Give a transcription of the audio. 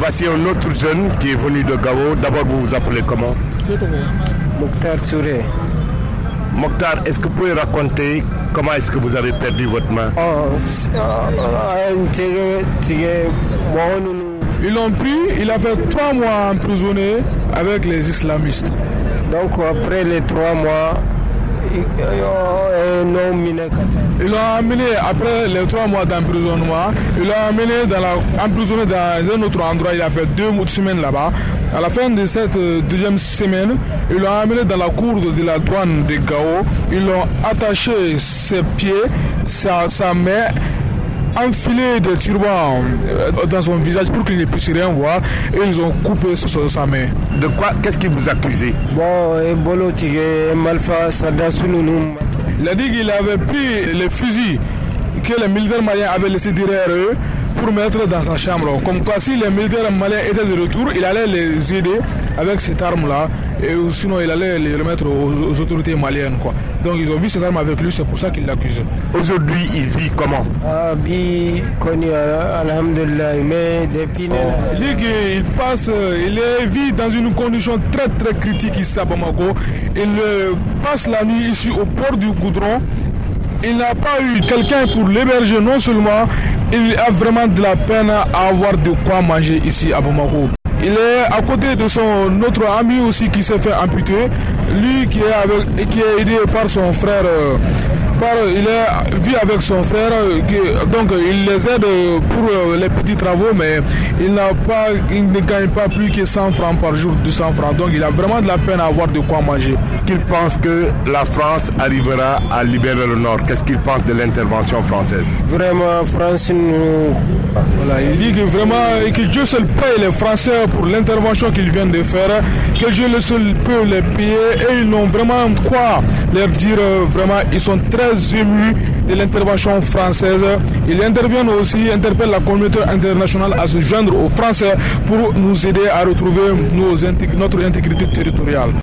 Voici un autre jeune qui est venu de Gao. D'abord, vous vous appelez comment? Mokhtar Touré. Mokhtar, est-ce que vous pouvez raconter comment est-ce que vous avez perdu votre main? Ils l'ont pris, il a fait 3 mois emprisonné avec les islamistes. Donc après les 3 mois, ils l'ont amené après les 3 mois d'emprisonnement. Ils l'ont emprisonné dans un autre endroit. Il a fait 2 semaines là-bas. À la fin de cette deuxième semaine, ils l'ont amené dans la cour de la douane de Gao. Ils l'ont attaché ses pieds, sa main, enfilé des turbans dans son visage pour qu'il ne puisse rien voir, et ils ont coupé sa main. De quoi? Qu'est-ce qu'ils vous accusez? Il a dit qu'il avait pris les fusils que les militaires maliens avaient laissés derrière eux pour mettre dans sa chambre. Comme quoi, si les militaires maliens étaient de retour, il allait les aider avec cette arme-là, et sinon il allait les remettre aux autorités maliennes, quoi. Donc ils ont vu cette arme avec lui, c'est pour ça qu'ils l'accusent. Aujourd'hui, il vit comment? Il vit dans une condition très très critique ici à Bamako. Il passe la nuit ici au port du goudron. Il n'a pas eu quelqu'un pour l'héberger. Non seulement, il a vraiment de la peine à avoir de quoi manger ici à Bamako. Il est à côté de son autre ami aussi qui s'est fait amputer. Lui qui est aidé par son frère. Il vit avec son frère, donc il les aide pour les petits travaux, mais il ne gagne pas plus que 100 francs par jour, 200 francs. Donc il a vraiment de la peine à avoir de quoi manger. Qu'il pense que la France arrivera à libérer le Nord. Qu'est-ce qu'il pense de l'intervention française? Vraiment, France nous... Voilà, il dit que vraiment que Dieu seul paye les Français pour l'intervention qu'ils viennent de faire, que Dieu le seul peut les payer, et ils n'ont vraiment quoi leur dire. Vraiment, ils sont très émus de l'intervention française. Ils interviennent aussi, interpellent la communauté internationale à se joindre aux Français pour nous aider à retrouver notre intégrité territoriale.